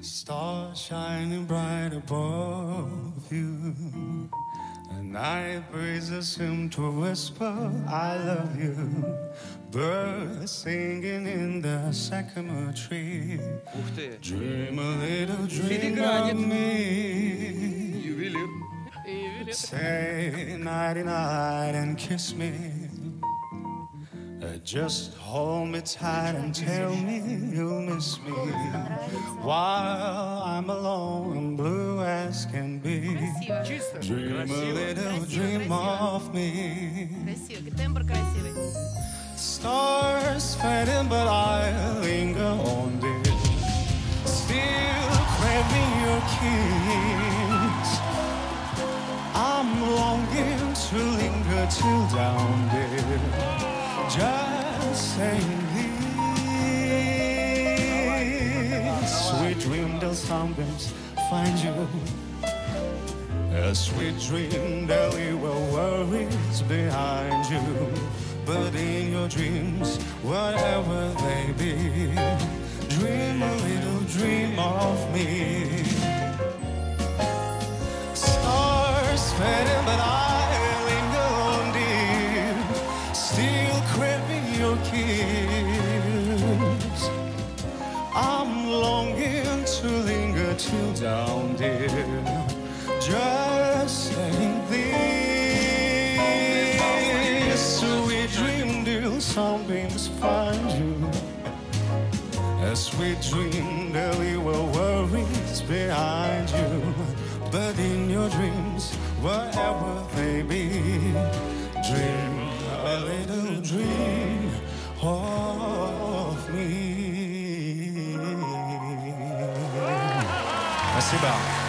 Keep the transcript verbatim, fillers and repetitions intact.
Stars shining bright above you. The night breezes seem to whisper, I love you. Birds singing in the sycamore tree. Dream a little dream of me. Ювелир. Say nighty night and kiss me. Uh, just hold me tight and tell me you'll miss me while I'm alone and blue as can be. Dream a little dream of me. Красиво, тембр красивый. Stars fading, but I linger on, dear. Still craving your kiss. I'm longing to linger till down, dear. Just saying this. Sweet dream till sunbeams find you. A sweet dream that leave worries behind you. But in your dreams, whatever they be, dream a little dream of me. Stars fading, but I linger on, dear. Still craving your kiss. I'm longing to linger till down, dear. Just saying this. Sweet dream till sunbeams find you. A sweet dream that leave worries behind you. But in your dreams, whatever they be, dream a little dream of me. Спасибо.